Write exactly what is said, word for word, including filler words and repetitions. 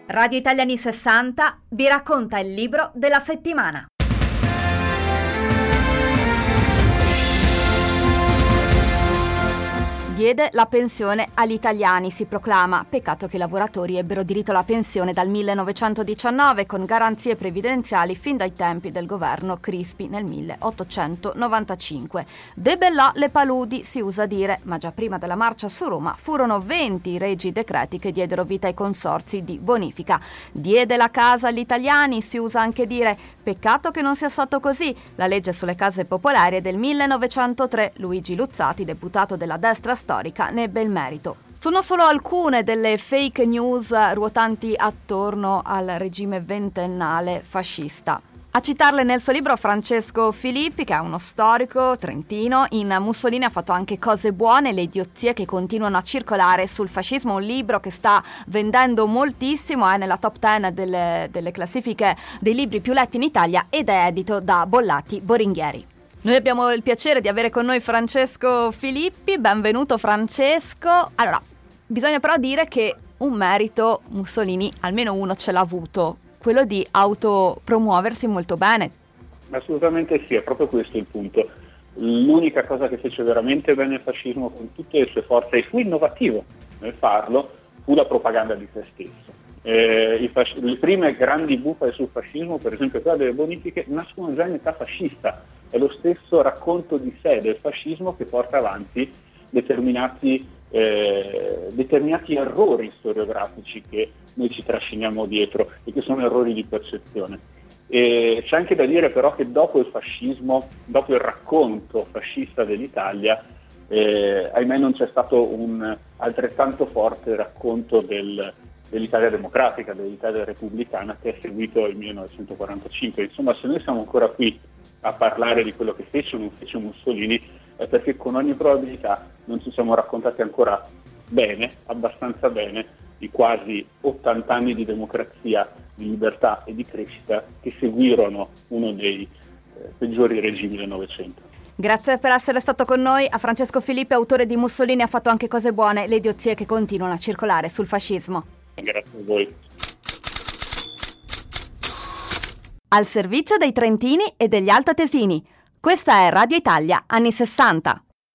Radio Italia anni sessanta vi racconta il libro della settimana. Diede la pensione agli italiani, si proclama. Peccato che i lavoratori ebbero diritto alla pensione dal millenovecentodiciannove con garanzie previdenziali fin dai tempi del governo Crispi nel milleottocentonovantacinque. Debellò le paludi, si usa dire, ma già prima della marcia su Roma furono venti i regi decreti che diedero vita ai consorzi di bonifica. Diede la casa agli italiani, si usa anche dire. Peccato che non sia stato così. La legge sulle case popolari è del millenovecentotre. Luigi Luzzati, deputato della destra storica, ne ebbe il merito. Sono solo alcune delle fake news ruotanti attorno al regime ventennale fascista. A citarle nel suo libro Francesco Filippi, che è uno storico trentino. In Mussolini ha fatto anche cose buone, le idiozie che continuano a circolare sul fascismo, un libro che sta vendendo moltissimo, è nella top dieci delle, delle classifiche dei libri più letti in Italia ed è edito da Bollati Boringhieri. Noi abbiamo il piacere di avere con noi Francesco Filippi, benvenuto Francesco. Allora, bisogna però dire che un merito Mussolini, almeno uno ce l'ha avuto, quello di autopromuoversi molto bene. Assolutamente sì, è proprio questo il punto. L'unica cosa che fece veramente bene il fascismo con tutte le sue forze e fu innovativo nel farlo fu la propaganda di se stesso. Eh, i fasc- le prime grandi bufale sul fascismo, per esempio quella delle bonifiche, nascono già in età fascista. È lo stesso racconto di sé del fascismo che porta avanti determinati, eh, determinati errori storiografici che noi ci trasciniamo dietro e che sono errori di percezione. E c'è anche da dire però che dopo il fascismo, dopo il racconto fascista dell'Italia, eh, ahimè non c'è stato un altrettanto forte racconto del, dell'Italia democratica, dell'Italia repubblicana che è seguito il millenovecentoquarantacinque. Insomma, se noi siamo ancora qui a parlare di quello che fece o non fece Mussolini è perché con ogni probabilità non ci siamo raccontati ancora bene, abbastanza bene, i quasi ottanta anni di democrazia, di libertà e di crescita che seguirono uno dei eh, peggiori regimi del Novecento. Grazie per essere stato con noi. A Francesco Filippi, autore di Mussolini ha fatto anche cose buone, le idiozie che continuano a circolare sul fascismo. Grazie a voi. Al servizio dei trentini e degli altoatesini. Questa è Radio Italia anni sessanta.